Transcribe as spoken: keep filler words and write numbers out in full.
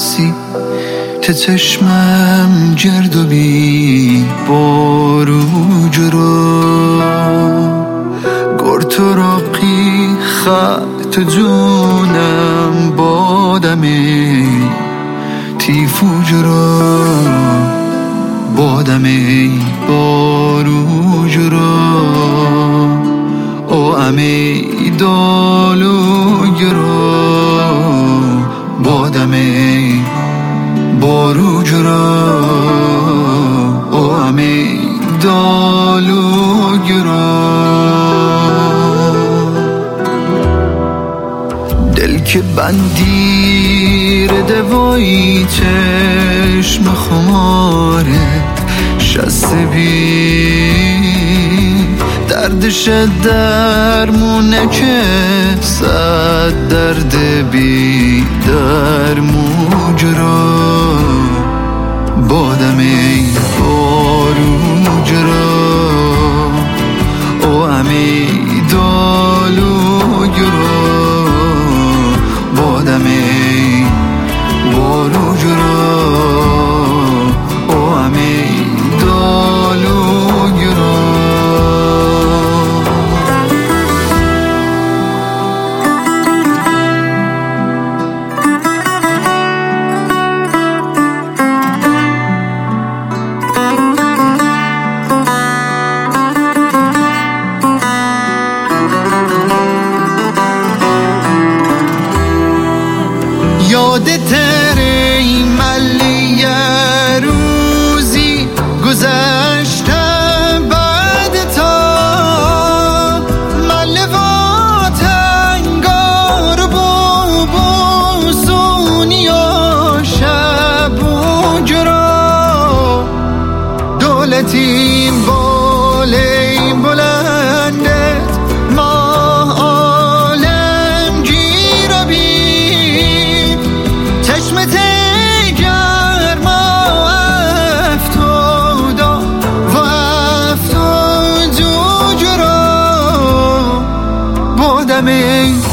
سی ته چشمم گرد و بی بارو جرا گرتو راقی خط جونم بادمی تیفو جرا بادمی بارو جرا او امی دالو گرا بادمی بارو جرا او امی دالو گرا دل که بندیر دوایی چشم خماره شست بی دردش درمونه که صد درد بی درمو جرا بادمی بارو جرا او امی دالو گرا بادمی بارو جرا او امی دالو گرا یادت ای ملی یه روزی گذشته بعد تا مله و تنگار بو بوسونی و شب و جرا دولتیم بالی بلندت ما عالم گیر و بید چشمت گرما افتادا و افتاد جو جرا بادمی